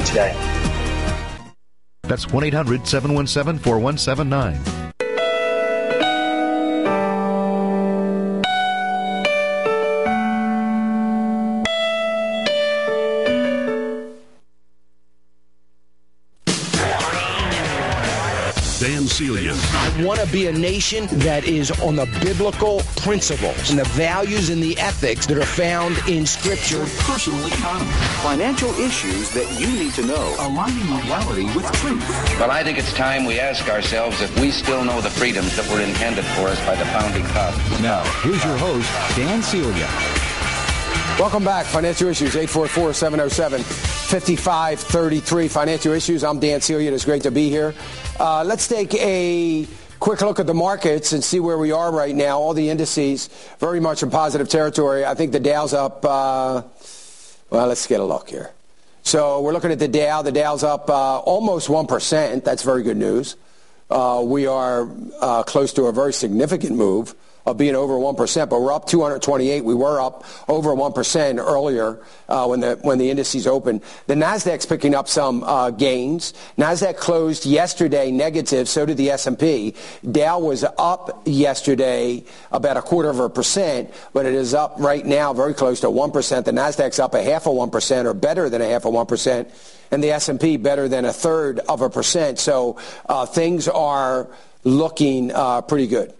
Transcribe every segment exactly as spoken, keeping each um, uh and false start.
each day. That's one eight hundred seven one seven four one seven nine. Dan Celia. I want to be a nation that is on the biblical principles and the values and the ethics that are found in Scripture. Personal economy. Financial issues that you need to know. Aligning morality with truth. Well, I think it's time we ask ourselves if we still know the freedoms that were intended for us by the founding fathers. Now, here's your host, Dan Celia. Welcome back. Financial Issues, eight four four, seven oh seven, five five three three. Financial Issues. I'm Dan Celia. It's great to be here. Uh, let's take a quick look at the markets and see where we are right now. All the indices very much in positive territory. I think the Dow's up, uh, well, let's get a look here. So we're looking at the Dow. The Dow's up uh, almost one percent. That's very good news. Uh, we are uh, close to a very significant move of being over one percent, but we're up two hundred twenty-eight. We were up over one percent earlier uh, when the when the indices opened. The Nasdaq's picking up some uh, gains. Nasdaq closed yesterday negative, so did the S and P. Dow was up yesterday about a quarter of a percent, but it is up right now very close to one percent. The Nasdaq's up a half of one percent or better than a half of one percent, and the S and P better than a third of a percent. So uh, things are looking uh, pretty good.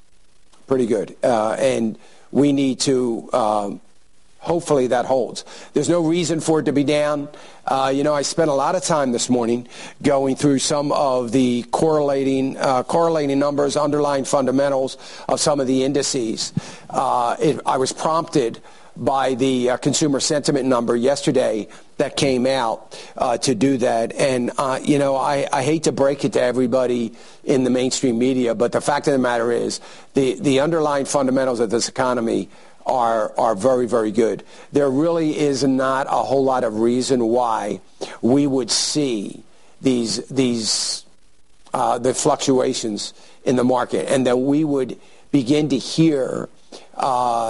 Pretty good. Uh, and we need to, um, hopefully that holds. There's no reason for it to be down. Uh, you know, I spent a lot of time this morning going through some of the correlating uh, correlating numbers, underlying fundamentals of some of the indices. Uh, it, I was prompted by the uh, consumer sentiment number yesterday that came out uh, to do that. And, uh, you know, I, I hate to break it to everybody in the mainstream media, but the fact of the matter is the, the underlying fundamentals of this economy are are very, very good. There really is not a whole lot of reason why we would see these, these uh, the fluctuations in the market, and that we would begin to hear Uh,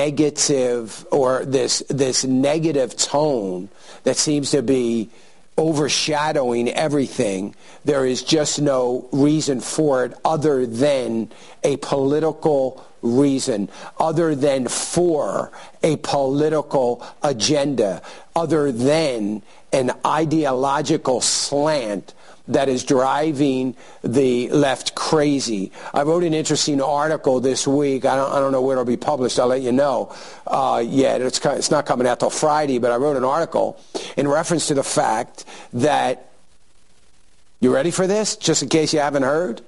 negative or this this negative tone that seems to be overshadowing everything. There is just no reason for it other than a political reason, other than for a political agenda, other than an ideological slant that is driving the left crazy. I wrote an interesting article this week. I don't, I don't know where it'll be published. I'll let you know uh, yet. It's, it's not coming out till Friday, but I wrote an article in reference to the fact that, you ready for this, just in case you haven't heard?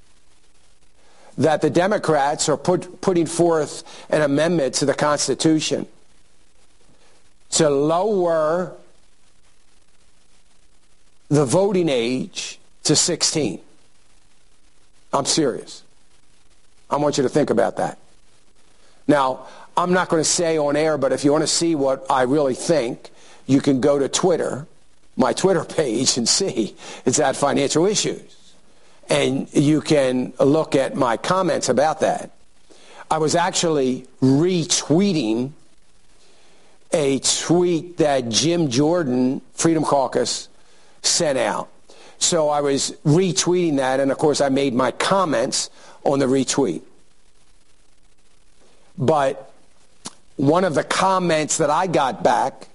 That the Democrats are put, putting forth an amendment to the Constitution to lower the voting age to sixteen. I'm serious. I want you to think about that. Now, I'm not going to say on air, but if you want to see what I really think, you can go to Twitter, my Twitter page, and see. It's at Financial Issues. And you can look at my comments about that. I was actually retweeting a tweet that Jim Jordan, Freedom Caucus, sent out. So I was retweeting that, and of course I made my comments on the retweet. But one of the comments that I got back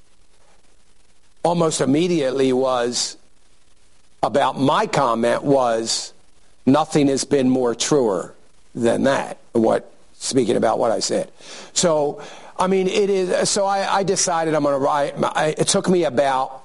almost immediately was about my comment was, nothing has been more truer than that. What, speaking about what I said. So, I mean, it is, so I, I decided I'm going to write, I, it took me about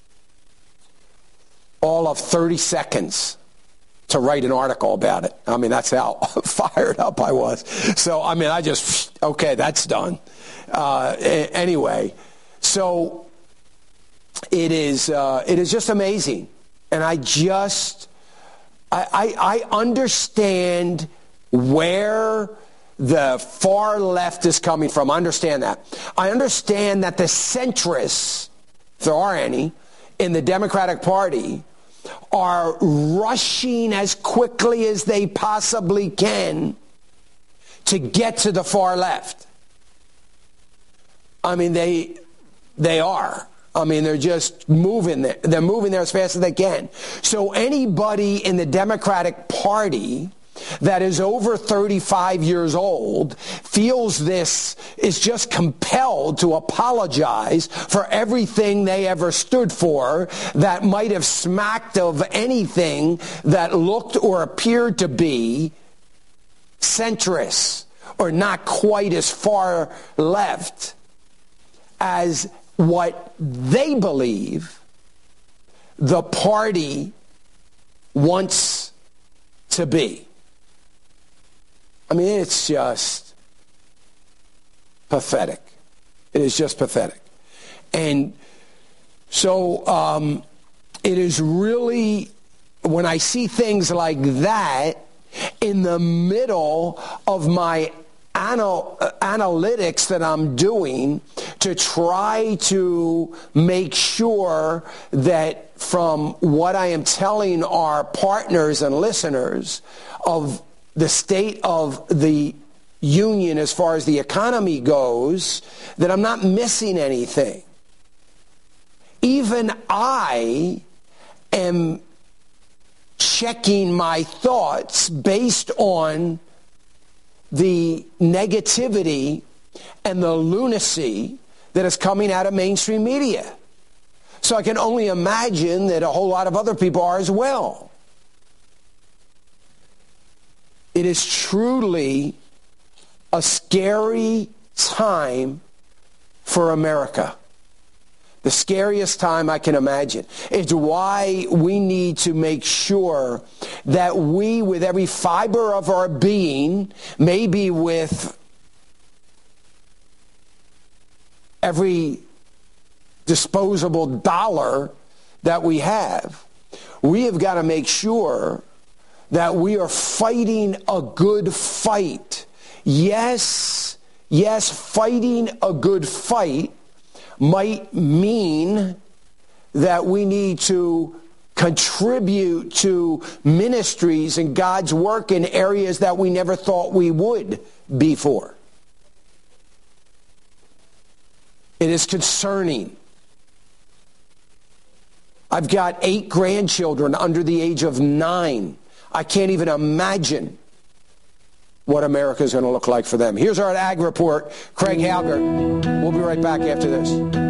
all of thirty seconds to write an article about it. I mean, that's how fired up I was. So, I mean, I just, okay, that's done. Uh, anyway, so it is, uh, it is just amazing. And I just, I, I, I understand where the far left is coming from. I understand that. I understand that the centrists, if there are any, in the Democratic Party are rushing as quickly as they possibly can to get to the far left. I mean, they they are. I mean, they're just moving there. They're moving there as fast as they can. So anybody in the Democratic Party that is over thirty-five years old feels this is just compelled to apologize for everything they ever stood for that might have smacked of anything that looked or appeared to be centrist or not quite as far left as what they believe the party wants to be. I mean, it's just pathetic. It is just pathetic. And so um, it is really, when I see things like that in the middle of my anal- analytics that I'm doing to try to make sure that from what I am telling our partners and listeners of the state of the union as far as the economy goes, that I'm not missing anything. Even I am checking my thoughts based on the negativity and the lunacy that is coming out of mainstream media. So I can only imagine that a whole lot of other people are as well. It is truly a scary time for America. The scariest time I can imagine. It's why we need to make sure that we, with every fiber of our being, maybe with every disposable dollar that we have, we have got to make sure that we are fighting a good fight. Yes, yes, fighting a good fight might mean that we need to contribute to ministries and God's work in areas that we never thought we would before. It is concerning. I've got eight grandchildren under the age of nine. I can't even imagine what America is going to look like for them. Here's our Ag Report. Craig Halgard. We'll be right back after this.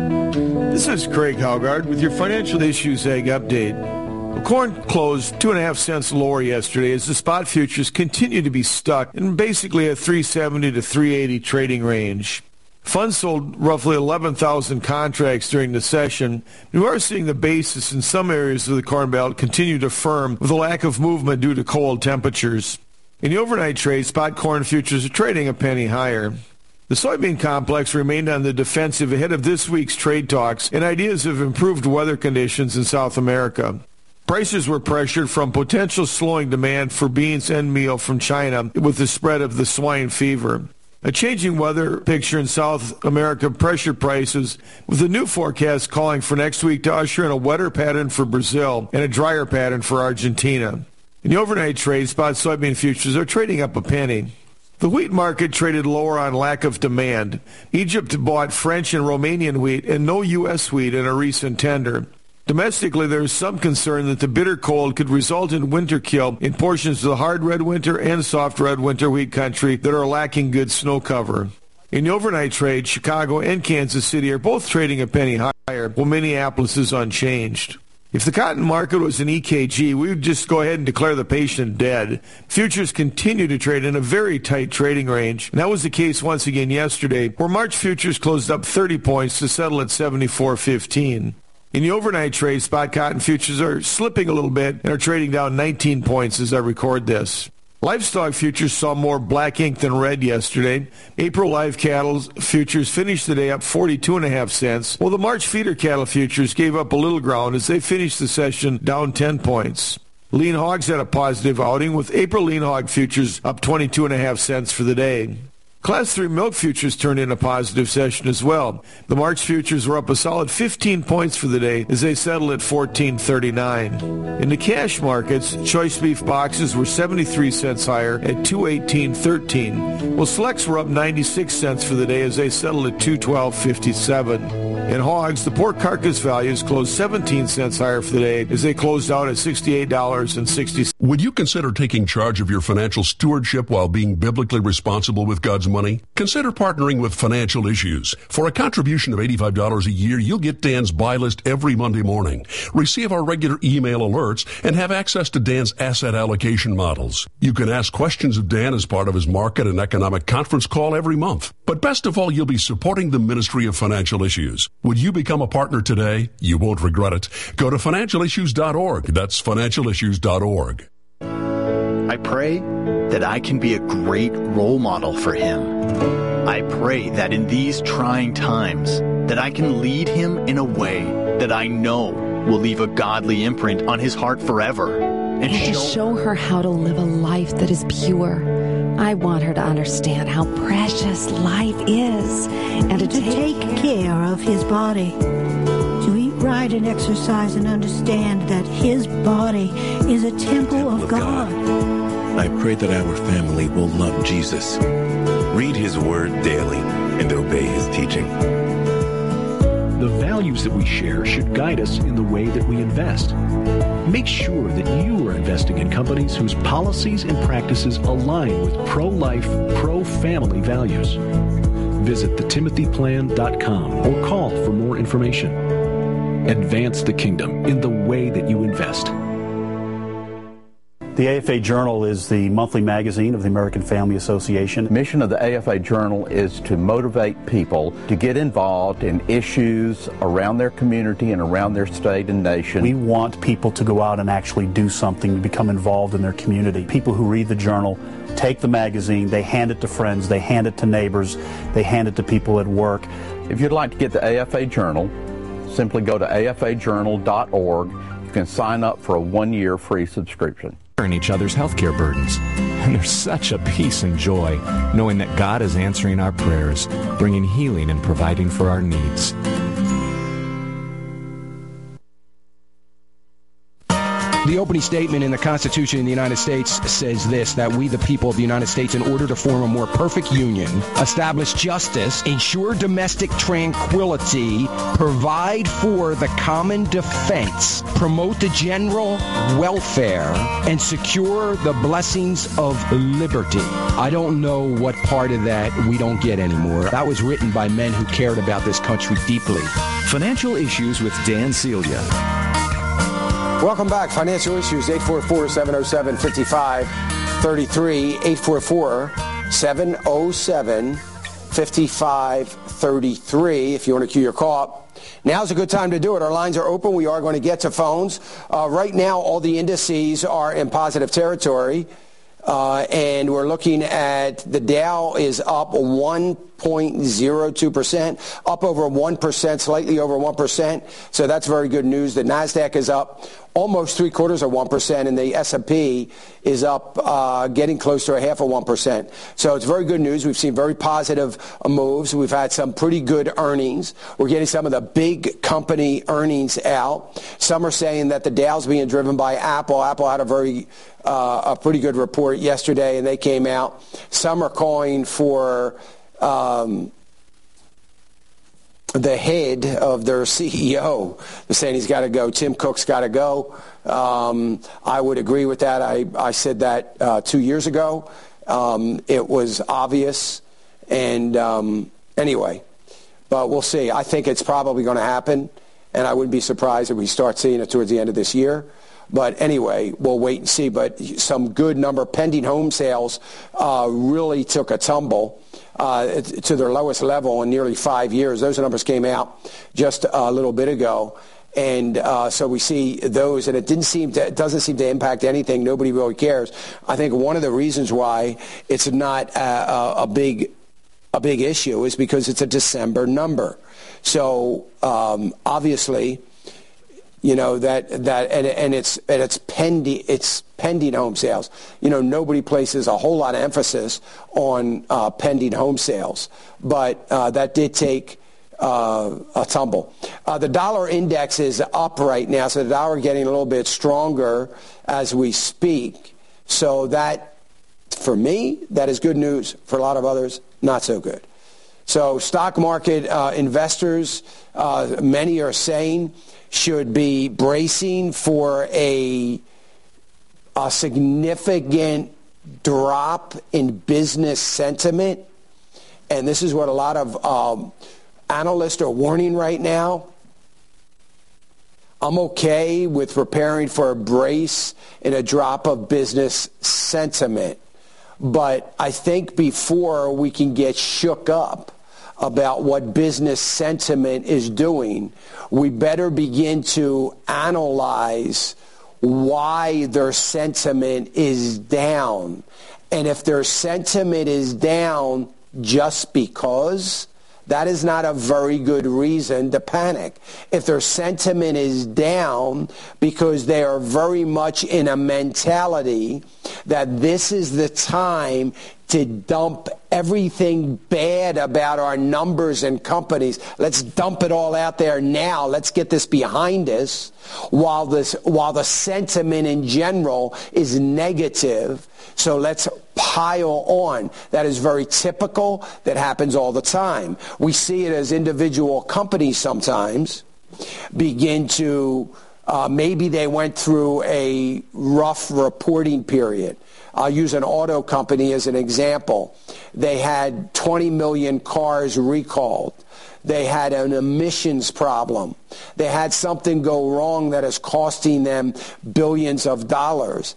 This is Craig Halgard with your Financial Issues Ag Update. Corn closed two and a half cents lower yesterday as the spot futures continue to be stuck in basically a three seventy to three eighty trading range. Funds sold roughly eleven thousand contracts during the session. We are seeing the basis in some areas of the Corn Belt continue to firm with a lack of movement due to cold temperatures. In the overnight trade, spot corn futures are trading a penny higher. The soybean complex remained on the defensive ahead of this week's trade talks and ideas of improved weather conditions in South America. Prices were pressured from potential slowing demand for beans and meal from China with the spread of the swine fever. A changing weather picture in South America pressured prices, with the new forecast calling for next week to usher in a wetter pattern for Brazil and a drier pattern for Argentina. In the overnight trade, spot soybean futures are trading up a penny. The wheat market traded lower on lack of demand. Egypt bought French and Romanian wheat and no U S wheat in a recent tender. Domestically, there is some concern that the bitter cold could result in winter kill in portions of the hard red winter and soft red winter wheat country that are lacking good snow cover. In the overnight trade, Chicago and Kansas City are both trading a penny higher, while Minneapolis is unchanged. If the cotton market was an E K G, we would just go ahead and declare the patient dead. Futures continue to trade in a very tight trading range, and that was the case once again yesterday, where March futures closed up thirty points to settle at seventy-four fifteen. In the overnight trade, spot cotton futures are slipping a little bit and are trading down nineteen points as I record this. Livestock futures saw more black ink than red yesterday. April live cattle futures finished the day up forty-two and a half cents, while the March feeder cattle futures gave up a little ground as they finished the session down ten points. Lean hogs had a positive outing, with April lean hog futures up twenty-two and a half cents for the day. Class three milk futures turned in a positive session as well. The March futures were up a solid fifteen points for the day as they settled at fourteen thirty-nine. In the cash markets, choice beef boxes were seventy-three cents higher at two eighteen thirteen, while selects were up ninety-six cents for the day as they settled at two twelve fifty-seven. In hogs, the pork carcass values closed seventeen cents higher for the day as they closed out at sixty-eight dollars and sixty cents. Would you consider taking charge of your financial stewardship while being biblically responsible with God's money? Consider partnering with Financial Issues. For a contribution of eighty-five dollars a year, you'll get Dan's buy list every Monday morning, receive our regular email alerts, and have access to Dan's asset allocation models. You can ask questions of Dan as part of his market and economic conference call every month. But best of all, you'll be supporting the Ministry of Financial Issues. Would you become a partner today? You won't regret it. Go to financial issues dot org. That's financial issues dot org. I pray that I can be a great role model for him. I pray that in these trying times, that I can lead him in a way that I know will leave a godly imprint on his heart forever. And, and show, to show her how to live a life that is pure. I want her to understand how precious life is and to, to take, take care of his body. To eat right and exercise and understand that his body is a temple, temple of, of God. God. I pray that our family will love Jesus, read his word daily, and obey his teaching. The values that we share should guide us in the way that we invest. Make sure that you are investing in companies whose policies and practices align with pro-life, pro-family values. Visit the timothy plan dot com or call for more information. Advance the kingdom in the way that you invest. The A F A Journal is the monthly magazine of the American Family Association. The mission of the A F A Journal is to motivate people to get involved in issues around their community and around their state and nation. We want people to go out and actually do something, to become involved in their community. People who read the Journal take the magazine, they hand it to friends, they hand it to neighbors, they hand it to people at work. If you'd like to get the A F A Journal, simply go to A F A journal dot org. You can sign up for a one-year free subscription. Each other's healthcare burdens. And there's such a peace and joy knowing that God is answering our prayers, bringing healing and providing for our needs. The opening statement in the Constitution of the United States says this, that we, the people of the United States, in order to form a more perfect union, establish justice, ensure domestic tranquility, provide for the common defense, promote the general welfare, and secure the blessings of liberty. I don't know what part of that we don't get anymore. That was written by men who cared about this country deeply. Financial Issues with Dan Celia. Welcome back. Financial Issues, eight four four, seven oh seven, five five three three, eight four four, seven oh seven, five five three three if you want to cue your call up. Now's a good time to do it. Our lines are open. We are going to get to phones. Uh, right now, all the indices are in positive territory. Uh, and we're looking at the Dow is up one point zero two percent, up over one percent, slightly over one percent. So that's very good news. The NASDAQ is up almost three quarters of one percent, and the S and P is up uh, getting close to a half of one percent. So it's very good news. We've seen very positive uh, moves. We've had some pretty good earnings. We're getting some of the big company earnings out. Some are saying that the Dow's being driven by Apple. Apple had a very uh, a pretty good report yesterday, and they came out. Some are calling for um, the head of their C E O. They're saying he's got to go. Tim Cook's got to go. Um, I would agree with that. I, I said that uh, two years ago. Um, it was obvious. And um, anyway, but we'll see. I think it's probably going to happen, and I wouldn't be surprised if we start seeing it towards the end of this year. But anyway, we'll wait and see. But some good number. Pending home sales uh, really took a tumble uh, to their lowest level in nearly five years. Those numbers came out just a little bit ago. And uh, so we see those, and it didn't seem to, it doesn't seem to impact anything. Nobody really cares. I think one of the reasons why it's not a, a big a big issue is because it's a December number. So um, obviously, you know, that that and, and it's and it's pending it's pending home sales. You know, nobody places a whole lot of emphasis on uh, pending home sales, but uh, that did take uh, a tumble. Uh, the dollar index is up right now, so the dollar getting a little bit stronger as we speak. So that, for me, that is good news. For a lot of others, not so good. So stock market uh, investors, uh, many are saying, should be bracing for a, a significant drop in business sentiment. And this is what a lot of um, analysts are warning right now. I'm okay with preparing for a brace in a drop of business sentiment. But I think before we can get shook up about what business sentiment is doing, we better begin to analyze why their sentiment is down. And if their sentiment is down just because, that is not a very good reason to panic. If their sentiment is down because they are very much in a mentality that this is the time to dump everything bad about our numbers and companies. Let's dump it all out there now. Let's get this behind us. While this, while the sentiment in general is negative, so let's pile on. That is very typical. That happens all the time. We see it as individual companies sometimes begin to, uh, maybe they went through a rough reporting period. I'll use an auto company as an example. They had twenty million cars recalled. They had an emissions problem. They had something go wrong that is costing them billions of dollars.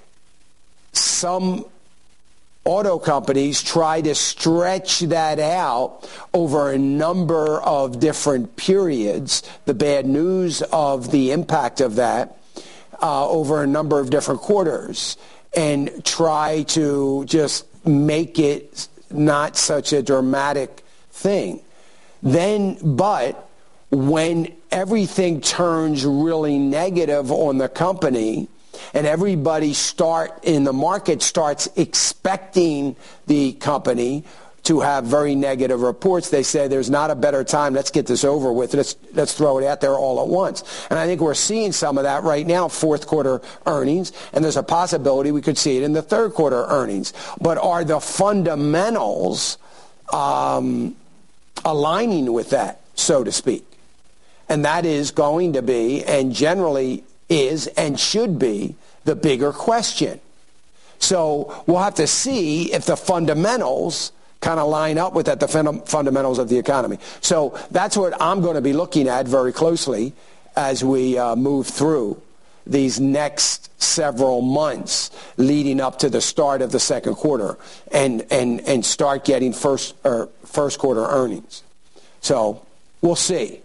Some auto companies try to stretch that out over a number of different periods, the bad news of the impact of that uh, over a number of different quarters, and try to just make it not such a dramatic thing. Then, but when everything turns really negative on the company and everybody start in the market starts expecting the company to have very negative reports, they say there's not a better time. Let's get this over with. Let's let's throw it out there all at once. And I think we're seeing some of that right now, fourth quarter earnings, and there's a possibility we could see it in the third quarter earnings. But are the fundamentals um, aligning with that, so to speak? And that is going to be, and generally is and should be, the bigger question. So we'll have to see if the fundamentals kind of line up with that, the fundamentals of the economy. So that's what I'm going to be looking at very closely as we uh, move through these next several months leading up to the start of the second quarter and, and, and start getting first, or first quarter earnings. So we'll see.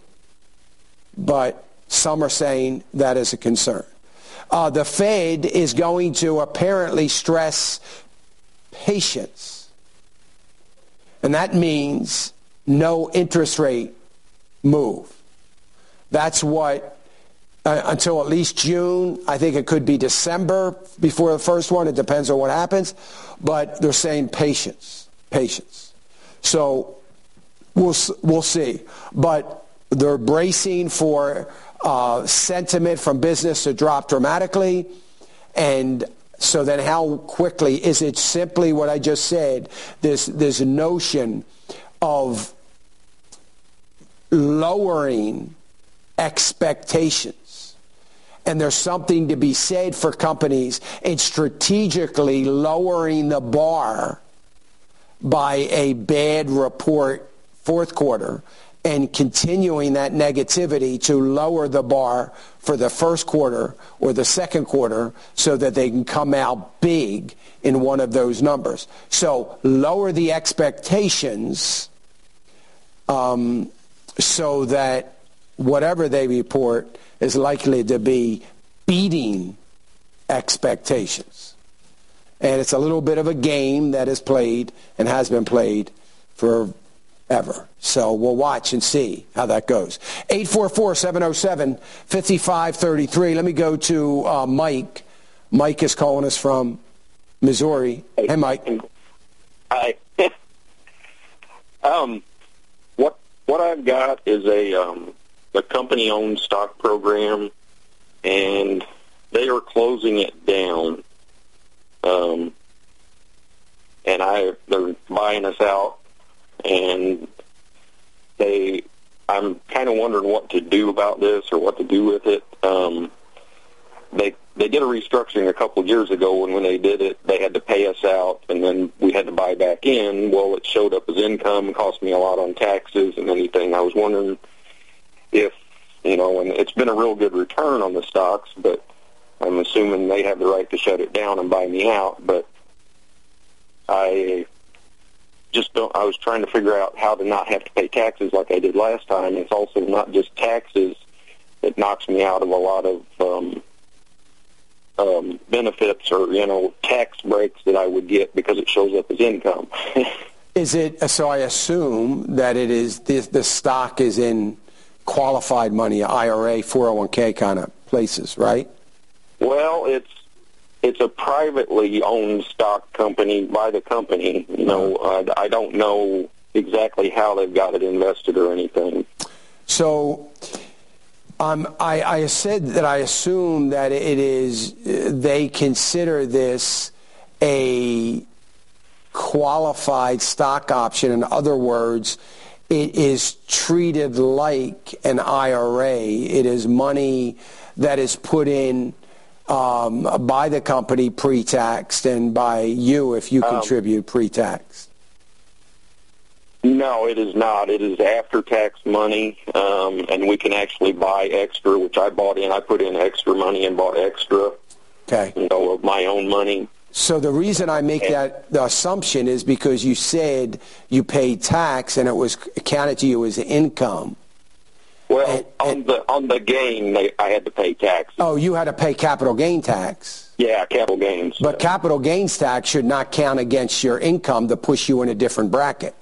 But some are saying that is a concern. Uh, the Fed is going to apparently stress patience. And that means no interest rate move. That's what, uh, until at least June, I think it could be December before the first one. It depends on what happens. But they're saying patience, patience. So we'll, we'll see. But they're bracing for uh, sentiment from business to drop dramatically. And so then how quickly is it simply what I just said, this, this notion of lowering expectations. And there's something to be said for companies in strategically lowering the bar by a bad report fourth quarter and continuing that negativity to lower the bar for the first quarter or the second quarter so that they can come out big in one of those numbers. So lower the expectations um, so that whatever they report is likely to be beating expectations. And it's a little bit of a game that is played and has been played for ever. So we'll watch and see how that goes. eight four four, seven oh seven, five five three three. Let me go to uh, Mike. Mike is calling us from Missouri. Hey, Mike. Hi. um, what what I've got is a um, a company-owned stock program, and they are closing it down. Um, and I they're buying us out and they, I'm kind of wondering what to do about this or what to do with it. Um, they they did a restructuring a couple of years ago, and when they did it, they had to pay us out, and then we had to buy back in. Well, it showed up as income and cost me a lot on taxes and anything. I was wondering if, you know, and it's been a real good return on the stocks, but I'm assuming they have the right to shut it down and buy me out, but I just don't, I was trying to figure out how to not have to pay taxes like I did last time. It's also not just taxes that knocks me out of a lot of um, um, benefits or, you know, tax breaks that I would get because it shows up as income. Is it, so I assume that it is, this, the stock is in qualified money, I R A, four oh one k kind of places, right? Well, it's it's a privately owned stock company by the company. You know, uh, I don't know exactly how they've got it invested or anything. So um, I, I said that I assume that it is, uh, they consider this a qualified stock option. In other words, it is treated like an I R A. It is money that is put in um, by the company pre-taxed and by you if you contribute um, pre-taxed. No, it is not. It is after-tax money, um, and we can actually buy extra, which I bought in. I put in extra money and bought extra, okay, you know, of my own money. So the reason I make that the assumption is because you said you paid tax and it was counted to you as income. Well, and, on and, the on the gain, they, I had to pay tax. Oh, you had to pay capital gain tax. Yeah, capital gains. But yeah. Capital gains tax should not count against your income to push you in a different bracket.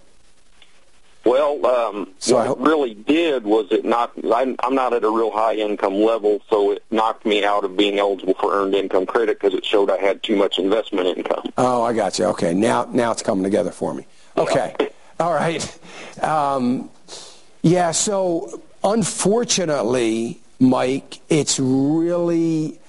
Well, um, so what it really did was it knocked, I'm, I'm not at a real high income level, so it knocked me out of being eligible for earned income credit because it showed I had too much investment income. Oh, I got you. Okay, now now it's coming together for me. Okay, yeah. All right. Um, yeah, so unfortunately, Mike, it's really,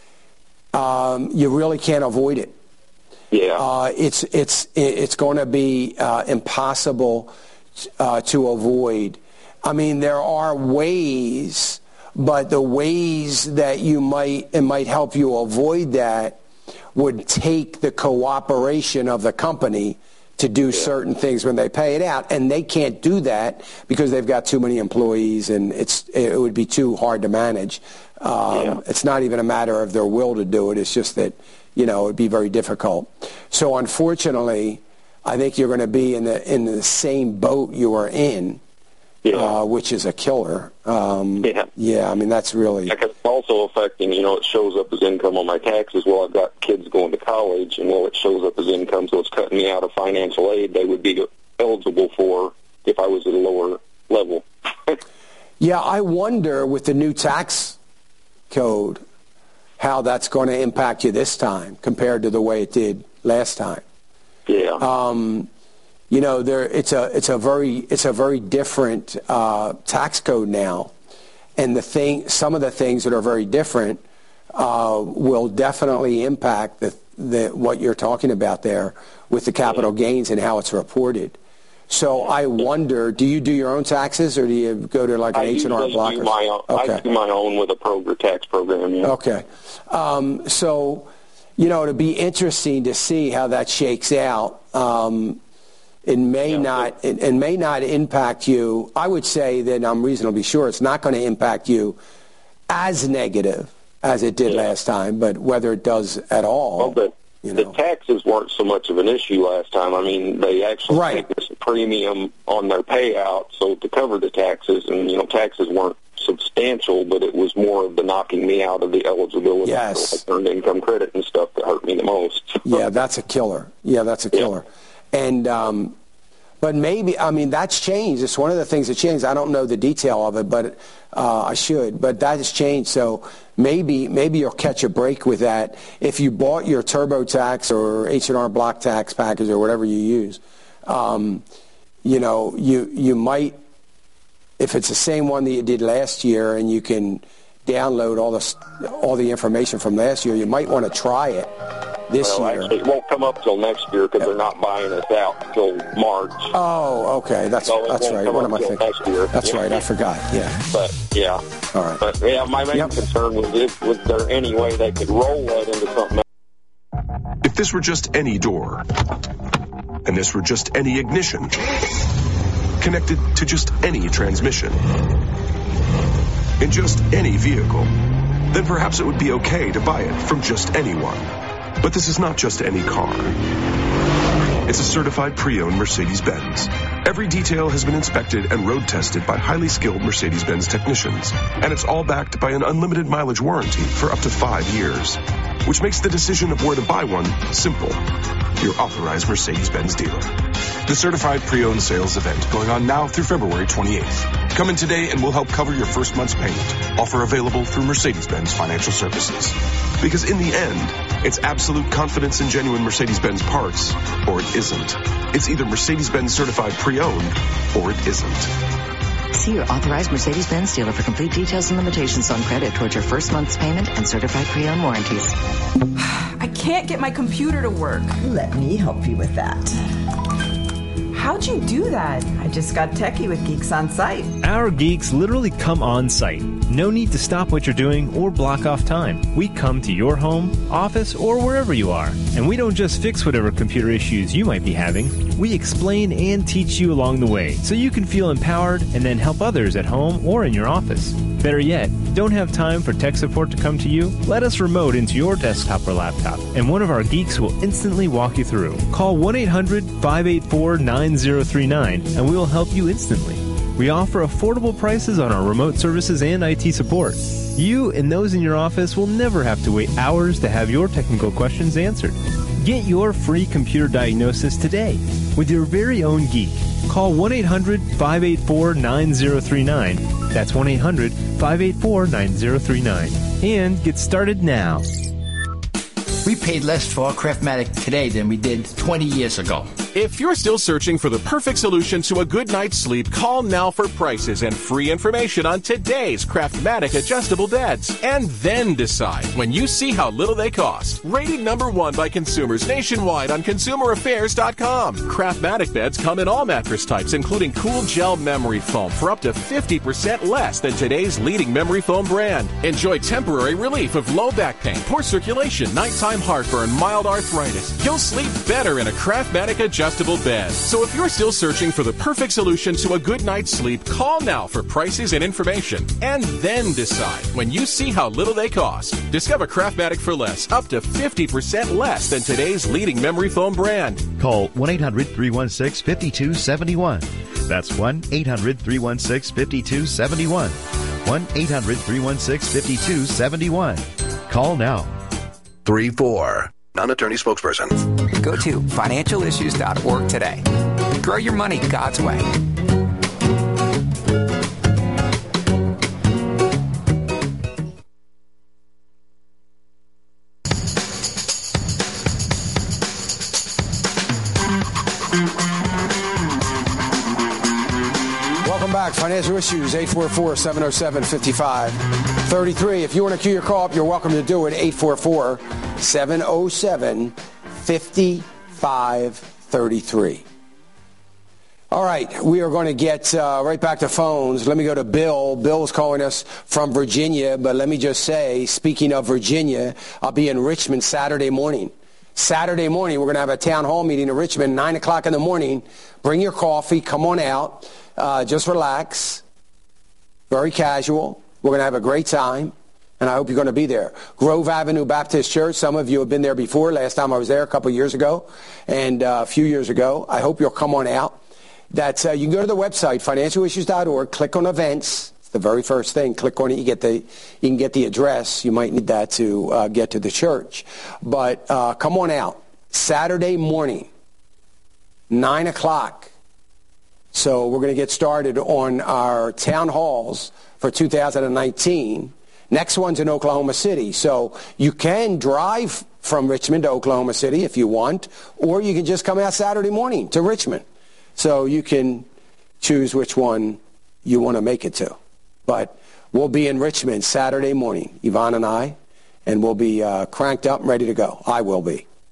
um, you really can't avoid it. Yeah. Uh, it's, it's, it's going to be uh, impossible Uh, to avoid. I mean, there are ways, but the ways that you might, it might help you avoid that would take the cooperation of the company to do yeah. certain things when they pay it out. And they can't do that because they've got too many employees and it's it would be too hard to manage. Um, yeah. It's not even a matter of their will to do it. It's just that, you know, it'd be very difficult. So unfortunately, I think you're going to be in the in the same boat you are in, yeah. uh, which is a killer. Um, yeah. yeah, I mean, that's really... Like it's also affecting, you know, it shows up as income on my taxes. Well, I've got kids going to college, and, well, it shows up as income, so it's cutting me out of financial aid they would be eligible for if I was at a lower level. Yeah, I wonder with the new tax code how that's going to impact you this time compared to the way it did last time. Yeah. Um, you know, there it's a it's a very it's a very different uh, tax code now, and the thing some of the things that are very different uh, will definitely impact the the what you're talking about there with the capital gains and how it's reported. So I wonder, do you do your own taxes or do you go to like an H and R Block? Do my own, okay. I do my own with a program tax program. Yeah. Okay. Um, so. You know, it'll be interesting to see how that shakes out. Um, it may yeah, not, it, it may not impact you. I would say that I'm reasonably sure it's not going to impact you as negative as it did yeah. last time. But whether it does at all, well, the, you know. the taxes weren't so much of an issue last time. I mean, they actually right. take this premium on their payout, so to cover the taxes, and you know, taxes weren't substantial, but it was more of the knocking me out of the eligibility yes. for like earned income credit and stuff that hurt me the most. Yeah, that's a killer. Yeah, that's a killer. Yeah. And um, but maybe, I mean, that's changed. It's one of the things that changed. I don't know the detail of it, but uh, I should. But that has changed. So maybe maybe you'll catch a break with that. If you bought your TurboTax or H and R Block tax package or whatever you use, um, you know, you you might. If it's the same one that you did last year and you can download all the all the information from last year, you might want to try it this well, year. Actually, it won't come up till next year because they're not buying us out until March. Oh, okay. That's so that's right. What am I thinking? Next year. That's yeah. right. I forgot. Yeah. But yeah. All right. But yeah, my main yep. concern was if was there any way they could roll that into something else. If this were just any door, and this were just any ignition, connected to just any transmission, in just any vehicle, then perhaps it would be okay to buy it from just anyone. But this is not just any car. It's a certified pre-owned Mercedes-Benz. Every detail has been inspected and road tested by highly skilled Mercedes-Benz technicians. And it's all backed by an unlimited mileage warranty for up to five years. Which makes the decision of where to buy one simple. Your authorized Mercedes-Benz dealer. The certified pre-owned sales event going on now through February twenty-eighth. Come in today and we'll help cover your first month's payment. Offer available through Mercedes-Benz Financial Services. Because in the end, it's absolute confidence in genuine Mercedes-Benz parts, or it isn't. It's either Mercedes-Benz certified pre-owned, or it isn't. See your authorized Mercedes-Benz dealer for complete details and limitations on credit towards your first month's payment and certified pre-owned warranties. I can't get my computer to work. Let me help you with that. How'd you do that? I just got techie with Geeks on Site. Our geeks literally come on site. No need to stop what you're doing or block off time. We come to your home, office, or wherever you are. And we don't just fix whatever computer issues you might be having. We explain and teach you along the way so you can feel empowered and then help others at home or in your office. Better yet, don't have time for tech support to come to you? Let us remote into your desktop or laptop, and one of our geeks will instantly walk you through. Call one eight hundred five eight four nine zero three nine and we will help you instantly. We offer affordable prices on our remote services and I T support. You and those in your office will never have to wait hours to have your technical questions answered. Get your free computer diagnosis today with your very own geek. Call one eight hundred five eight four nine zero three nine. That's one eight hundred five eight four nine zero three nine. And get started now. We paid less for our Craftmatic today than we did twenty years ago. If you're still searching for the perfect solution to a good night's sleep, call now for prices and free information on today's Craftmatic adjustable beds. And then decide when you see how little they cost. Rated number one by consumers nationwide on consumer affairs dot com. Craftmatic beds come in all mattress types, including cool gel memory foam for up to fifty percent less than today's leading memory foam brand. Enjoy temporary relief of low back pain, poor circulation, nighttime heartburn, mild arthritis. You'll sleep better in a Craftmatic adjustable bed. So if you're still searching for the perfect solution to a good night's sleep, call now for prices and information. And then decide when you see how little they cost. Discover Craftmatic for less, up to fifty percent less than today's leading memory foam brand. Call one eight hundred three one six five two seven one. That's one eight hundred three one six five two seven one. one eight hundred three one six five two seven one. Call now. three four. Non-attorney spokesperson. Go to financial issues dot org today. Grow your money God's way. Welcome back. Financial Issues, eight four four, seven oh seven, five five three three. If you want to queue your call up, you're welcome to do it. eight four four, seven oh seven, five five three three. All right, we are going to get uh, right back to phones. Let me go to Bill. Bill's calling us from Virginia, but let me just say, speaking of Virginia, I'll be in Richmond Saturday morning. Saturday morning, we're going to have a town hall meeting in Richmond, nine o'clock in the morning. Bring your coffee. Come on out. Uh, just relax. Very casual. We're going to have a great time, and I hope you're going to be there. Grove Avenue Baptist Church. Some of you have been there before. Last time I was there a couple years ago and uh, a few years ago. I hope you'll come on out. That's, uh, you can go to the website, financial issues dot org, click on events. It's the very first thing. Click on it. You get the, you can get the address. You might need that to uh, get to the church. But uh, come on out. Saturday morning, nine o'clock. So we're going to get started on our town halls for two thousand nineteen. Next one's in Oklahoma City. So you can drive from Richmond to Oklahoma City if you want, or you can just come out Saturday morning to Richmond. So you can choose which one you want to make it to. But we'll be in Richmond Saturday morning, Yvonne and I, and we'll be uh, cranked up and ready to go. I will be.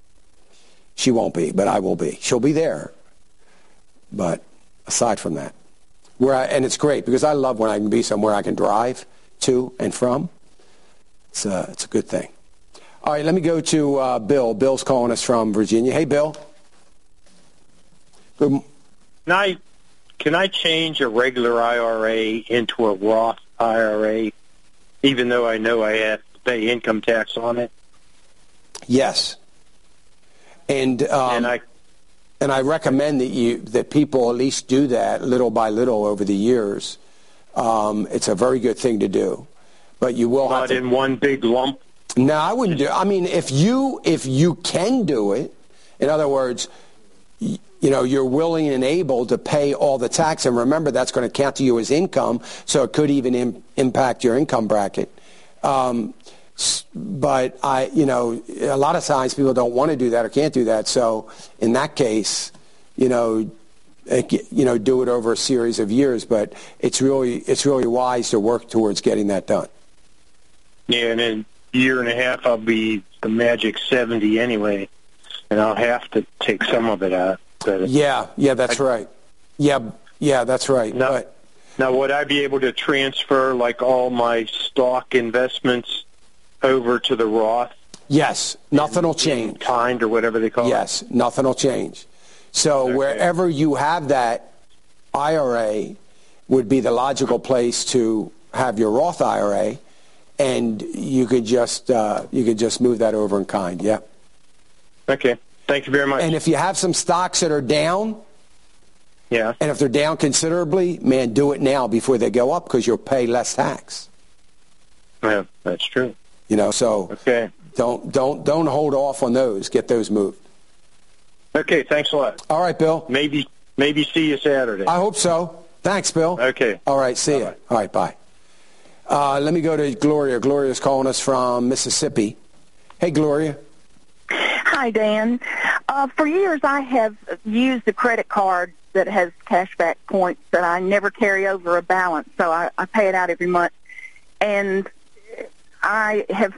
She won't be, but I will be. She'll be there. But aside from that, where I, and it's great because I love when I can be somewhere I can drive to and from. It's a, it's a good thing. All right, let me go to uh, Bill. Bill's calling us from Virginia. Hey, Bill. Good. Can I, can I change a regular I R A into a Roth I R A, even though I know I have to pay income tax on it? Yes. And um, and I and I recommend that you that people at least do that little by little over the years. Um, it's a very good thing to do, but you will Not have to, in one big lump. No, I wouldn't do. I mean, if you if you can do it, in other words, you, you know, you're willing and able to pay all the tax, and remember that's going to count to you as income, so it could even im- impact your income bracket. Um, But I, you know, a lot of times people don't want to do that or can't do that. So in that case, you know, you know, do it over a series of years. But it's really, it's really wise to work towards getting that done. Yeah, and in a year and a half, I'll be the magic seventy anyway, and I'll have to take some of it out. But yeah, yeah, that's I, right. Yeah, yeah, that's right. Now, but, now, would I be able to transfer like all my stock investments over to the Roth? Yes, nothing will change. Kind or whatever they call yes, it? Yes, nothing will change. So okay. Wherever you have that I R A would be the logical place to have your Roth I R A, and you could just uh, you could just move that over in kind. Yeah. Okay. Thank you very much. And if you have some stocks that are down, yeah, and if they're down considerably, man, do it now before they go up because you'll pay less tax. Yeah, that's true. You know, so okay. don't don't don't hold off on those. Get those moved. Okay, thanks a lot. All right, Bill. Maybe maybe see you Saturday. I hope so. Thanks, Bill. Okay. All right, see Bye-bye. you. All right, bye. Uh, let me go to Gloria. Gloria's calling us from Mississippi. Hey, Gloria. Hi, Dan. Uh, for years, I have used a credit card that has cashback points that I never carry over a balance, so I, I pay it out every month. And I have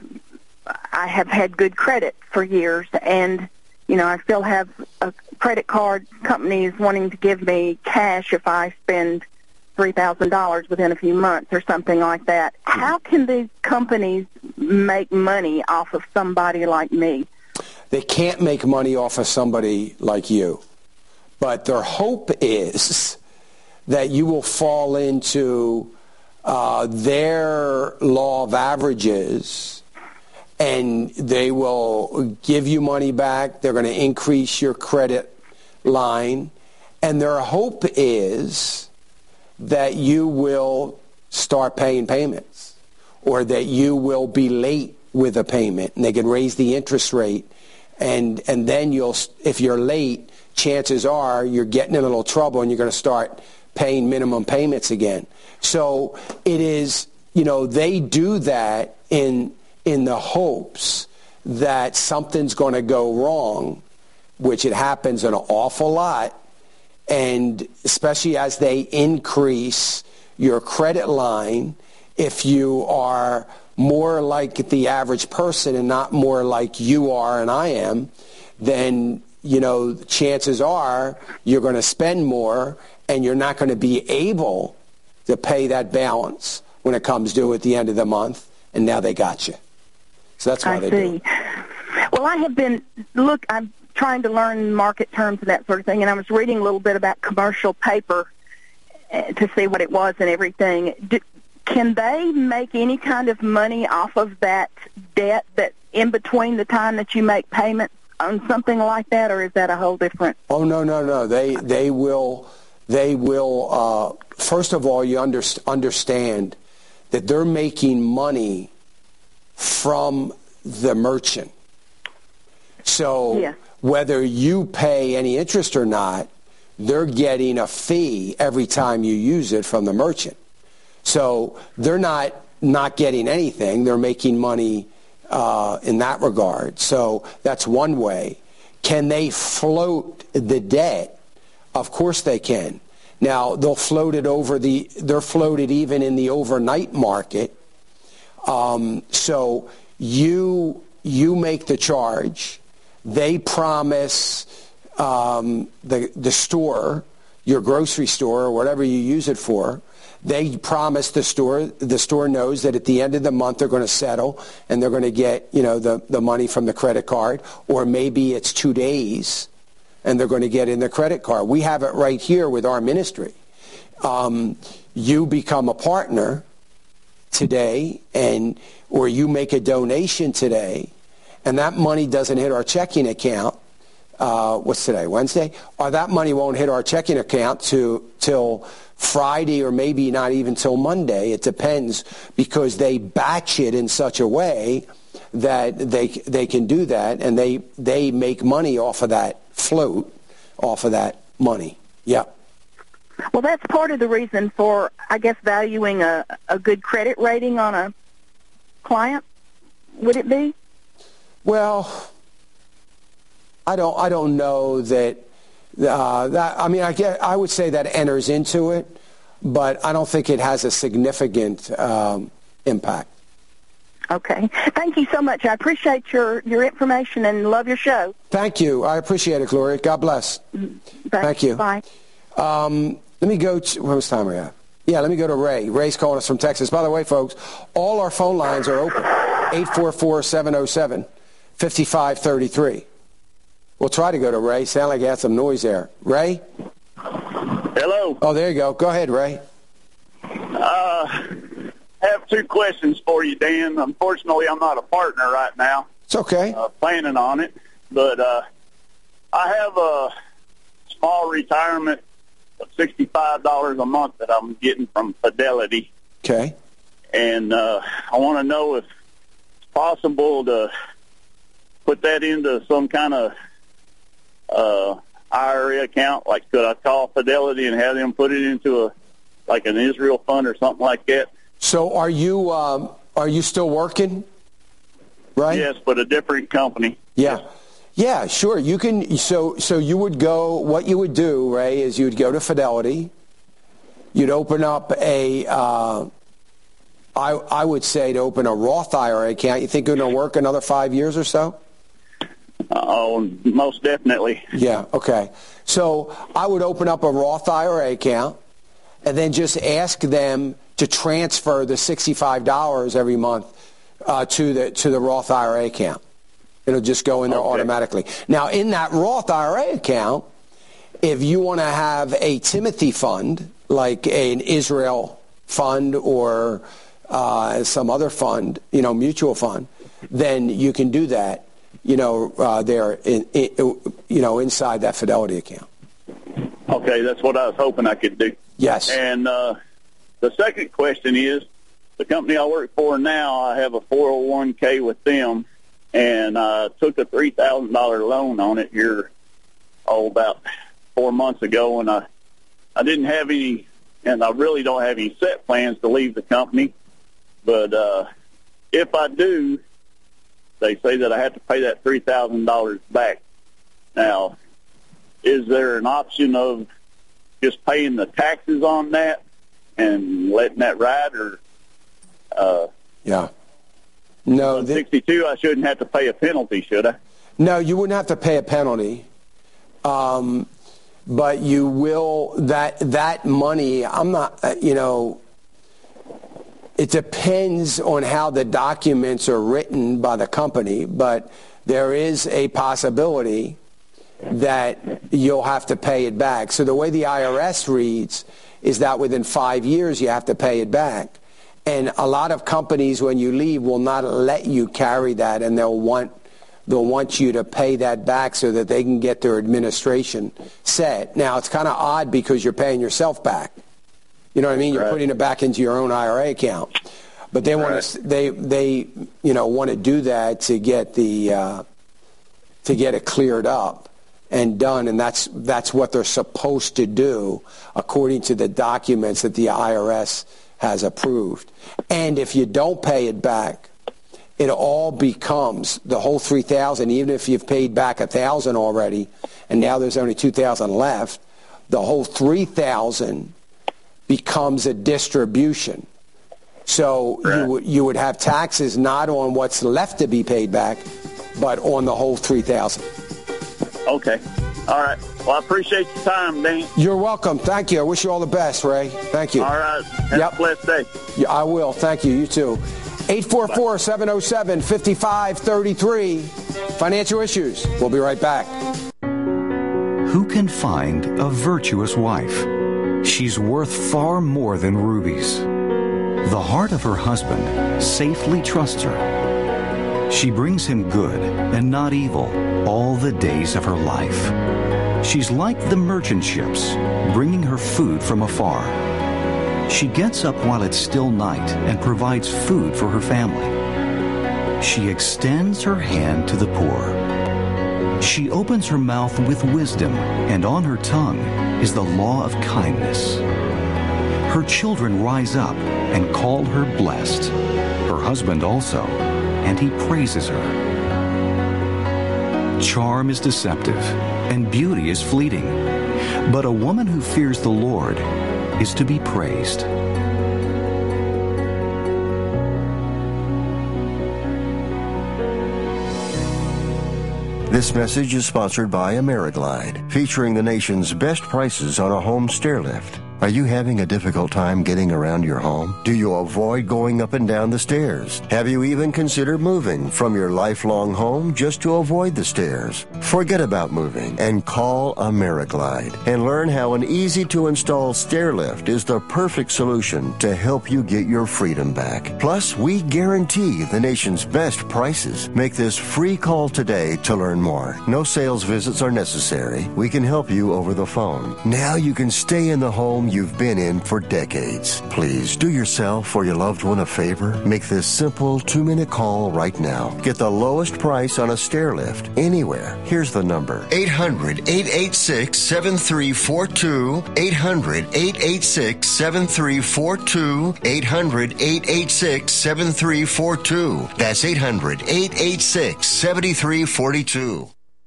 I have had good credit for years, and you know I still have a credit card companies wanting to give me cash if I spend three thousand dollars within a few months or something like that. How can these companies make money off of somebody like me? They can't make money off of somebody like you, but their hope is that you will fall into uh, their law of averages, and they will give you money back. They're going to increase your credit line, and their hope is that you will start paying payments or that you will be late with a payment, and they can raise the interest rate. And and then you'll, if you're late, chances are you're getting in a little trouble and you're going to start paying minimum payments again. So it is, you know, they do that in in the hopes that something's going to go wrong, which it happens an awful lot. And especially as they increase your credit line, if you are more like the average person and not more like you are and I am, then, you know, chances are you're going to spend more and you're not going to be able to pay that balance when it comes due at the end of the month, and now they got you. So that's why I they see. do. Well, I have been, look, I'm trying to learn market terms and that sort of thing, and I was reading a little bit about commercial paper to see what it was and everything. Do, Can they make any kind of money off of that debt that in between the time that you make payments on something like that, or is that a whole different? Oh, no, no, no. They they will, they will uh, first of all, you under, understand that they're making money from the merchant. So yeah. Whether you pay any interest or not, they're getting a fee every time you use it from the merchant. So they're not not getting anything. They're making money uh, in that regard. So that's one way. Can they float the debt? Of course they can. Now, they'll float it over the, they're floated even in the overnight market. Um, so you you make the charge, they promise um, the the store, your grocery store or whatever you use it for, they promise the store, the store knows that at the end of the month they're going to settle and they're going to get, you know, the, the money from the credit card, or maybe it's two days and they're going to get in the credit card. We have it right here with our ministry. Um, you become a partner today, and or you make a donation today, and that money doesn't hit our checking account. Uh, what's today, Wednesday? Or that money won't hit our checking account to, till Friday, or maybe not even till Monday. It depends, because they batch it in such a way that they they can do that, and they they make money off of that float, off of that money. Yeah. Well, that's part of the reason for, I guess, valuing a, a good credit rating on a client. Would it be? Well, I don't. I don't know that. Uh, that I mean, I get. I would say that enters into it, but I don't think it has a significant um, impact. Okay. Thank you so much. I appreciate your, your information and love your show. Thank you. I appreciate it, Gloria. God bless. Thanks. Thank you. Bye. Um, let me go to, how much time we have? Yeah, let me go to Ray. Ray's calling us from Texas. By the way, folks, all our phone lines are open. eight four four, seven oh seven, five five three three. We'll try to go to Ray. Sound like you had some noise there. Ray? Hello. Oh, there you go. Go ahead, Ray. Uh... I have two questions for you, Dan. Unfortunately, I'm not a partner right now. It's okay. Uh, planning on it. But uh, I have a small retirement of sixty-five dollars a month that I'm getting from Fidelity. Okay. And uh, I want to know if it's possible to put that into some kind of uh, I R A account. Like, could I call Fidelity and have them put it into a like an Israel fund or something like that? So are you um, are you still working? Right? Yes, but a different company. Yeah. Yeah, sure. You can. So so you would go. What you would do, Ray, is you'd go to Fidelity. You'd open up a. Uh, I I would say to open a Roth I R A account. You think you're going to work another five years or so? Oh, most definitely. Yeah. Okay. So I would open up a Roth I R A account, and then just ask them to transfer the sixty-five dollars every month uh, to the to the Roth I R A account. It'll just go in there okay. automatically. Now, in that Roth I R A account, if you want to have a Timothy fund, like an Israel fund or uh, some other fund, you know, mutual fund, then you can do that, you know, uh, there, in, in, you know, inside that Fidelity account. Okay, that's what I was hoping I could do. Yes. And uh, the second question is, the company I work for now, I have a four oh one k with them, and I took a three thousand dollars loan on it here, oh, about four months ago, and I, I didn't have any, and I really don't have any set plans to leave the company, but uh, if I do, they say that I have to pay that three thousand dollars back. Now, is there an option of just paying the taxes on that and letting that ride, or uh, yeah, no, on sixty-two, I shouldn't have to pay a penalty, should I? No, you wouldn't have to pay a penalty, um, but you will. That that money, I'm not. Uh, you know, it depends on how the documents are written by the company, but there is a possibility that you'll have to pay it back. So the way the I R S reads is that within five years you have to pay it back. And a lot of companies, when you leave, will not let you carry that, and they'll want they'll want you to pay that back so that they can get their administration set. Now, it's kind of odd because you're paying yourself back. You know what I mean? You're right. Putting it back into your own I R A account. But they want right. to they they you know want to do that to get the uh, to get it cleared up and done, and that's that's what they're supposed to do according to the documents that the I R S has approved. And if you don't pay it back, it all becomes the whole three thousand. Even if you've paid back a thousand already, and now there's only two thousand left, the whole three thousand becomes a distribution. So right. you would you would have taxes not on what's left to be paid back, but on the whole three thousand. Okay. All right. Well, I appreciate your time, Dan. You're welcome. Thank you. I wish you all the best, Ray. Thank you. All right. Have yep. a blessed day. Yeah, I will. Thank you. You too. eight four four, seven oh seven, five five three three. Financial Issues. We'll be right back. Who can find a virtuous wife? She's worth far more than rubies. The heart of her husband safely trusts her. She brings him good and not evil all the days of her life. She's like the merchant ships, bringing her food from afar. She gets up while it's still night and provides food for her family. She extends her hand to the poor. She opens her mouth with wisdom, and on her tongue is the law of kindness. Her children rise up and call her blessed. Her husband also, and he praises her. Charm is deceptive, and beauty is fleeting. But a woman who fears the Lord is to be praised. This message is sponsored by AmeriGlide, featuring the nation's best prices on a home stair lift. Are you having a difficult time getting around your home? Do you avoid going up and down the stairs? Have you even considered moving from your lifelong home just to avoid the stairs? Forget about moving and call AmeriGlide and learn how an easy-to-install stair lift is the perfect solution to help you get your freedom back. Plus, we guarantee the nation's best prices. Make this free call today to learn more. No sales visits are necessary. We can help you over the phone. Now you can stay in the home you've been in for decades. Please do yourself or your loved one a favor. Make this simple two-minute call right now. Get the lowest price on a stair lift anywhere. Here's the number. eight hundred, eight eight six, seven three four two. eight hundred, eight eight six, seven three four two. eight hundred, eight eight six, seven three four two. That's eight hundred, eight eight six, seven three four two.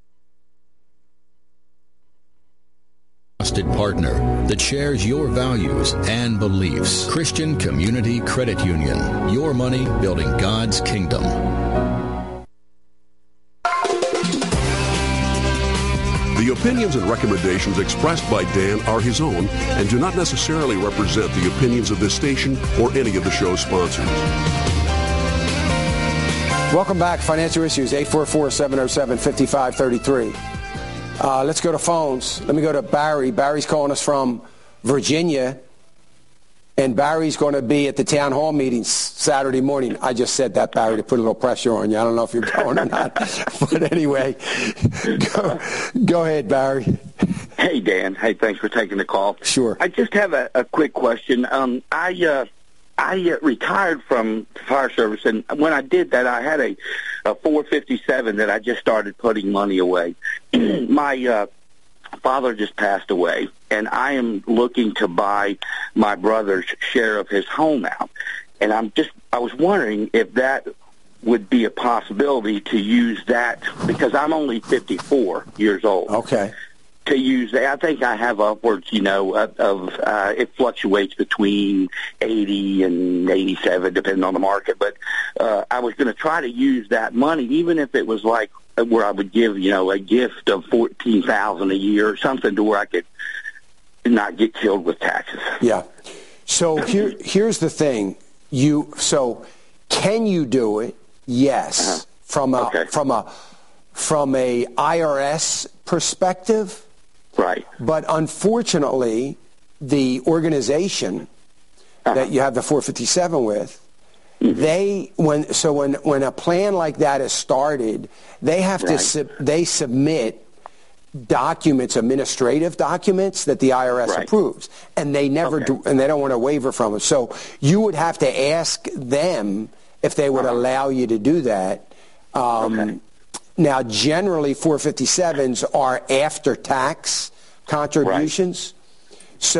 Trusted partner that shares your values and beliefs. Christian Community Credit Union. Your money building God's kingdom. The opinions and recommendations expressed by Dan are his own and do not necessarily represent the opinions of this station or any of the show's sponsors. Welcome back. Financial Issues, eight four four, seven oh seven, five five three three. Uh, let's go to phones. Let me go to Barry. Barry's calling us from Virginia, and Barry's going to be at the town hall meeting Saturday morning. I just said that, Barry, to put a little pressure on you. I don't know if you're going or not. But anyway, go, go ahead, Barry. Hey, Dan. Hey, thanks for taking the call. Sure. I just have a, a quick question. Um, I uh, I uh, retired from the fire service, and when I did that, I had a, a four fifty-seven that I just started putting money away. My uh, father just passed away, and I am looking to buy my brother's share of his home out. And I'm just, I was wondering if that would be a possibility to use that, because I'm only fifty-four years old. Okay. To use that, I think I have upwards, you know, of, of uh, it fluctuates between eighty and eighty-seven, depending on the market. But uh, I was going to try to use that money, even if it was like where I would give, you know, a gift of fourteen thousand a year or something, to where I could not get killed with taxes. Yeah. So here, here's the thing. You so can you do it? Yes. Uh-huh. From a okay. from a from a I R S perspective. Right. But unfortunately, the organization uh-huh. that you have the four fifty-seven with, mm-hmm. they when so when when a plan like that is started, they have right. to sub, they submit documents, administrative documents that the I R S right. approves, and they never okay. do, and they don't want to waiver from it. So you would have to ask them if they would uh-huh. allow you to do that. Um, okay. Now, generally, four fifty-sevens are after-tax contributions. Right.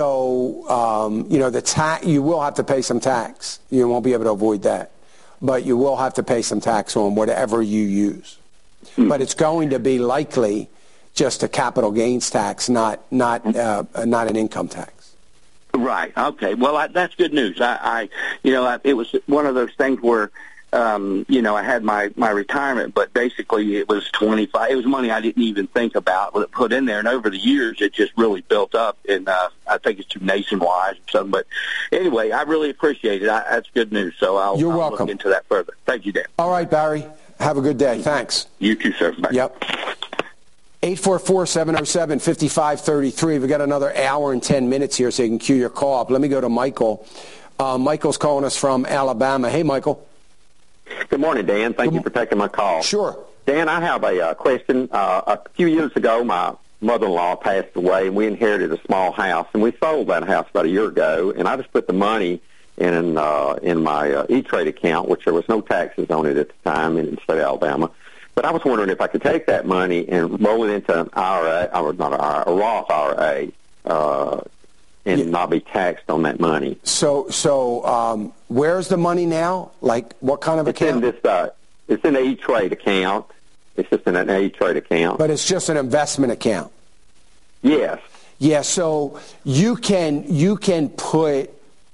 So, um, you know, the ta- you will have to pay some tax. You won't be able to avoid that. But you will have to pay some tax on whatever you use. Hmm. But it's going to be likely just a capital gains tax, not not uh, not an income tax. Right. Okay. Well, I, that's good news. I, I you know, I, it was one of those things where um, you know, I had my, my retirement, but basically it was twenty-five. It was money I didn't even think about put in there. And over the years, it just really built up. And uh, I think it's too Nationwide or something. But anyway, I really appreciate it. I, that's good news. So I'll, You're I'll welcome. look into that further. Thank you, Dan. All right, Barry. Have a good day. Thanks. You too, sir. Bye. Yep. eight four four, seven oh seven, five five three three. We've got another hour and ten minutes here, so you can cue your call up. Let me go to Michael. Uh, Michael's calling us from Alabama. Hey, Michael. Good morning, Dan. Thank Good you for taking my call. Sure. Dan, I have a uh, question. Uh, a few years ago, my mother-in-law passed away, and we inherited a small house, and we sold that house about a year ago, and I just put the money in uh, in my uh, E-Trade account, which there was no taxes on it at the time in the state of Alabama. But I was wondering if I could take that money and roll it into an I R A, or not an I R A, a Roth I R A, uh, and yeah. not be taxed on that money. So, so um, where's the money now? Like, what kind of it's account? In this, uh, it's in an E-Trade account. It's just in an E-Trade account. But it's just an investment account. Yes. Yeah. So you can you can put.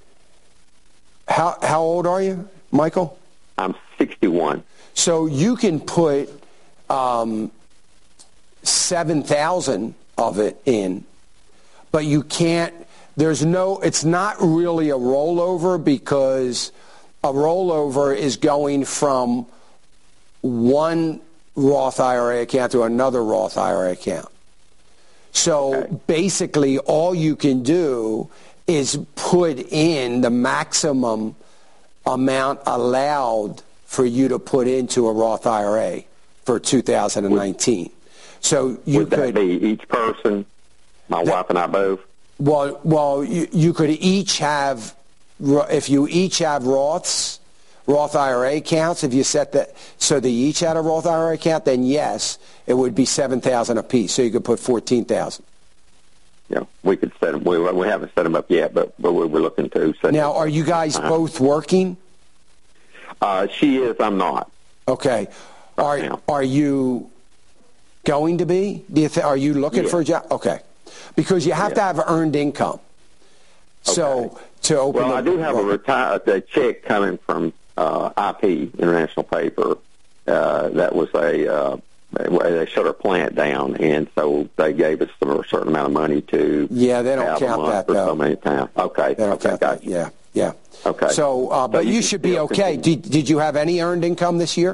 How how old are you, Michael? I'm sixty-one. So you can put um, seven thousand of it in, but you can't. There's no. It's not really a rollover because a rollover is going from one Roth I R A account to another Roth I R A account. So okay. basically, all you can do is put in the maximum amount allowed for you to put into a Roth I R A for two thousand nineteen. Would, so you would could that be each person, my that, wife and I both? Well, well, you, you could each have, if you each have Roths, Roth I R A accounts. If you set that so they each had a Roth I R A account, then yes, it would be seven thousand apiece. So you could put fourteen thousand. Yeah, we could set them. We, we haven't set them up yet, but but we were looking to set. Now, are you guys uh-huh. both working? Uh, she is. I'm not. Okay. Are now. Are you going to be? Do you th- are you looking yeah. for a job? Okay. Because you have yeah. to have earned income. Okay. So to open. Well, the, I do have well, a retire a check coming from uh, I P International Paper. Uh, that was a. Uh, They shut our plant down, and so they gave us a certain amount of money to. Yeah, they don't count that though. So many times. Okay, they don't okay, count that. Yeah, yeah. Okay. So, uh, but so you, you should be okay. Did Did you have any earned income this year?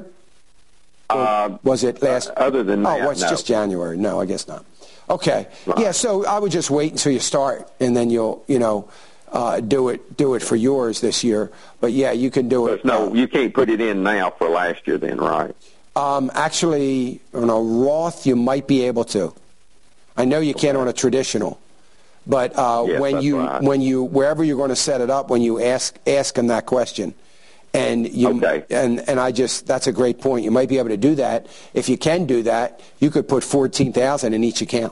Uh, was it last? Uh, other than that, oh, well, it's no. just January. No, I guess not. Okay. Right. Yeah. So I would just wait until you start, and then you'll, you know, uh, do it do it for yours this year. But yeah, you can do There's it. No, uh, you can't put it in now for last year, then, right? Um, actually, on a Roth, you might be able to. I know you okay. can't on a traditional, but uh, yes, when you right. when you wherever you're going to set it up, when you ask ask them that question, and you okay. and and I just that's a great point. You might be able to do that. If you can do that, you could put fourteen thousand in each account.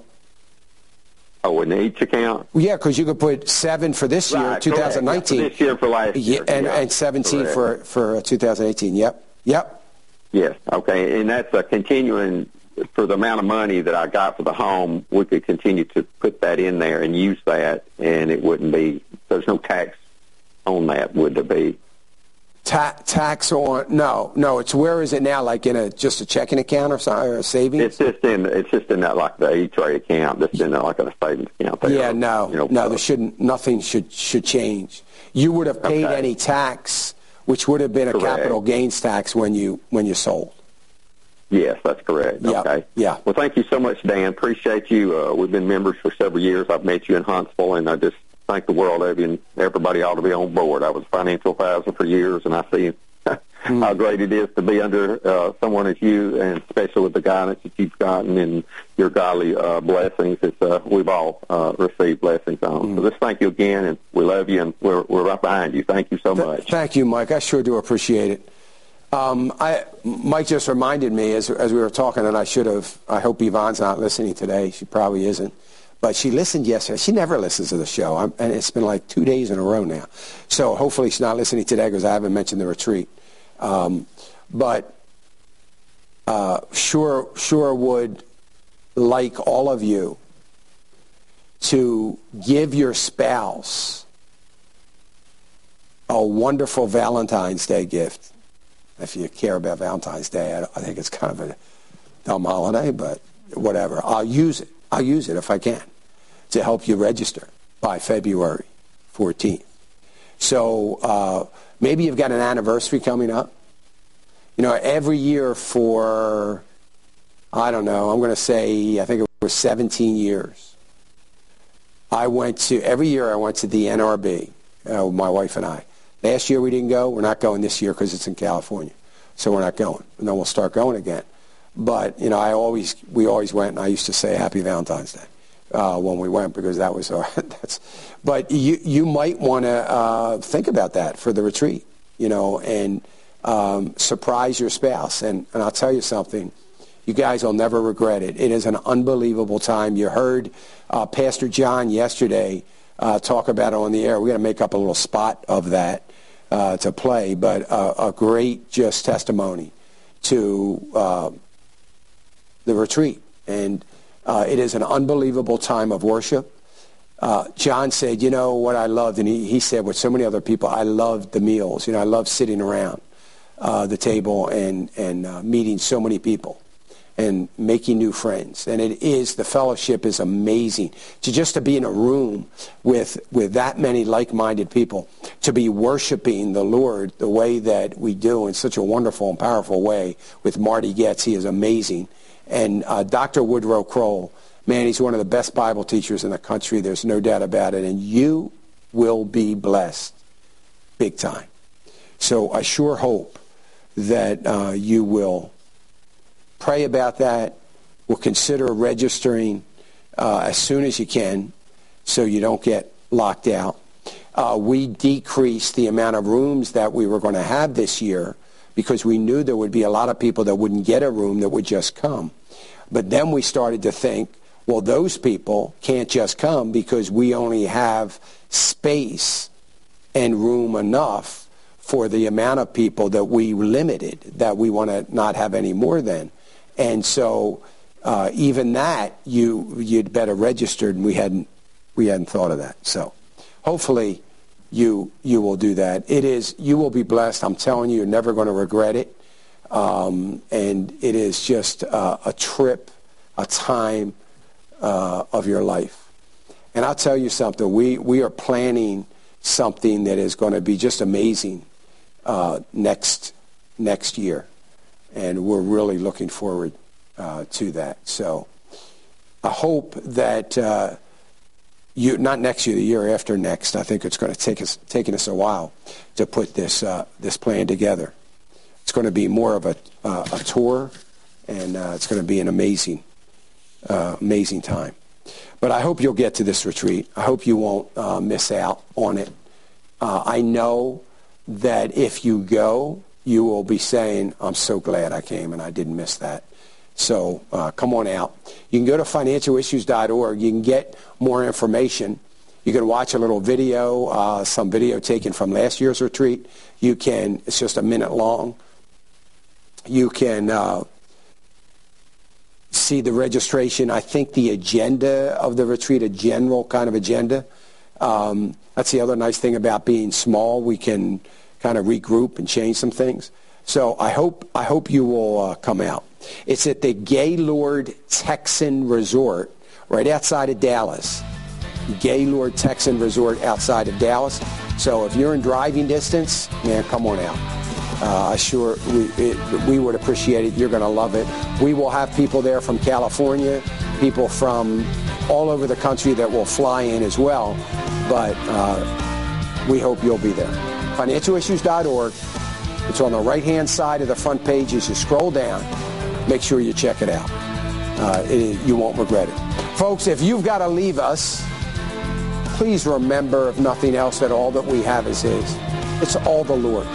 Oh, in each account? Well, yeah, because you could put seven for this right, year, two thousand nineteen. Yeah, for this year for last year, yeah, and, yeah, and seventeen correct. for for two thousand eighteen. Yep, yep. Yes, okay, and that's a continuing, for the amount of money that I got for the home, we could continue to put that in there and use that, and it wouldn't be, there's no tax on that, would there be? Ta- tax on, no, no, it's, where is it now, like in a, just a checking account or, something, or a savings? It's just in, it's just in that, like the E-Trade account, just in that, like a savings account. There, yeah, no, you know, no, there shouldn't, nothing should, should change. You would have paid okay. any tax, which would have been a correct. capital gains tax when you when you sold. Yes, that's correct. Yep. Okay. Yeah. Well, thank you so much, Dan. Appreciate you. Uh, we've been members for several years. I've met you in Huntsville, and I just think the world of you, and everybody ought to be on board. I was a financial advisor for years, and I see mm. how great it is to be under uh, someone as you, and especially with the guidance that you've gotten and your godly uh, blessings that uh, we've all uh, received blessings on. Mm. So just thank you again, and we love you, and we're, we're right behind you. Thank you so Th- much. Thank you, Mike. I sure do appreciate it. Um, I, Mike just reminded me as, as we were talking, and I should have, I hope Yvonne's not listening today. She probably isn't. But she listened yesterday. She never listens to the show, I'm, and it's been like two days in a row now. So hopefully she's not listening today because I haven't mentioned the retreat. Um, but uh, sure, sure would like all of you to give your spouse a wonderful Valentine's Day gift. If you care about Valentine's Day, I, I think it's kind of a dumb holiday, but whatever. I'll use it. I'll use it if I can to help you register by February fourteenth. So uh, maybe you've got an anniversary coming up. You know, every year for, I don't know, I'm going to say, I think it was seventeen years. I went to, every year I went to the N R B, uh, my wife and I. Last year we didn't go. We're not going this year because it's in California. So we're not going. And then we'll start going again. But, you know, I always, we always went, and I used to say Happy Valentine's Day uh, when we went, because that was our, that's, but you, you might want to uh, think about that for the retreat, you know, and um, surprise your spouse. And, and I'll tell you something, you guys will never regret it. It is an unbelievable time. You heard uh, Pastor John yesterday uh, talk about it on the air. We're going to make up a little spot of that uh, to play, but uh, a great just testimony to uh, the retreat. And uh, it is an unbelievable time of worship. Uh, John said, you know what I loved, and he, he said with so many other people, I loved the meals. You know, I loved sitting around uh, the table and, and uh, meeting so many people and making new friends. And it is, the fellowship is amazing. To just to be in a room with, with that many like-minded people, to be worshiping the Lord the way that we do in such a wonderful and powerful way with Marty Goetz. He is amazing. And uh, Doctor Woodrow Kroll, man, he's one of the best Bible teachers in the country. There's no doubt about it. And you will be blessed big time. So I sure hope that uh, you will pray about that. We'll consider registering uh, as soon as you can so you don't get locked out. Uh, we decreased the amount of rooms that we were going to have this year because we knew there would be a lot of people that wouldn't get a room that would just come. But then we started to think, well, those people can't just come because we only have space and room enough for the amount of people that we limited, that we want to not have any more than. And so uh, even that, you, you'd better registered, and we hadn't, we hadn't thought of that. So hopefully you, you will do that. It is, you will be blessed. I'm telling you, you're never going to regret it. Um, and it is just uh, a trip, a time uh, of your life. And I'll tell you something, we, we are planning something that is going to be just amazing uh, next next year. And we're really looking forward uh, to that. So I hope that uh, you, not next year, the year after next, I think it's going to take us, taking us a while to put this uh, this plan together. It's going to be more of a, uh, a tour, and uh, it's going to be an amazing, uh, amazing time. But I hope you'll get to this retreat. I hope you won't uh, miss out on it. Uh, I know that if you go, you will be saying, I'm so glad I came and I didn't miss that. So uh, come on out. You can go to financial issues dot org. You can get more information. You can watch a little video, uh, some video taken from last year's retreat. You can, it's just a minute long. You can uh, see the registration. I think the agenda of the retreat, a general kind of agenda. Um, that's the other nice thing about being small. We can kind of regroup and change some things. So I hope I hope you will uh, come out. It's at the Gaylord Texan Resort right outside of Dallas. Gaylord Texan Resort outside of Dallas. So if you're in driving distance, man, come on out. Uh, I sure we, it, we would appreciate it. You're going to love it. We will have people there from California, people from all over the country that will fly in as well. But uh, we hope you'll be there. financial issues dot org. It's on the right-hand side of the front page as you scroll down. Make sure you check it out. Uh, it, you won't regret it. Folks, if you've got to leave us, please remember, if nothing else, that all that we have is His. It's all the Lord's.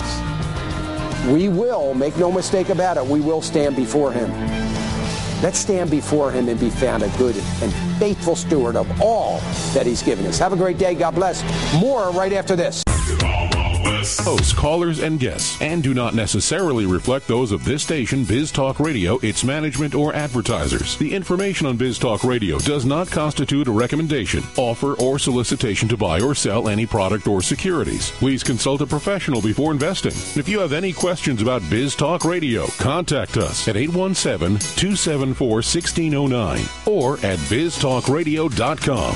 We will, make no mistake about it, we will stand before Him. Let's stand before Him and be found a good and faithful steward of all that He's given us. Have a great day. God bless. More right after this. Hosts, callers, and guests, and do not necessarily reflect those of this station, Biz Talk Radio, its management, or advertisers. The information on Biz Talk Radio does not constitute a recommendation, offer, or solicitation to buy or sell any product or securities. Please consult a professional before investing. If you have any questions about Biz Talk Radio, contact us at eight one seven, two seven four, one six zero nine or at biz talk radio dot com.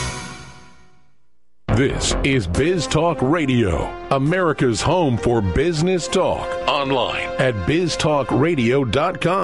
This is Biz Talk Radio, America's home for business talk. Online at biz talk radio dot com.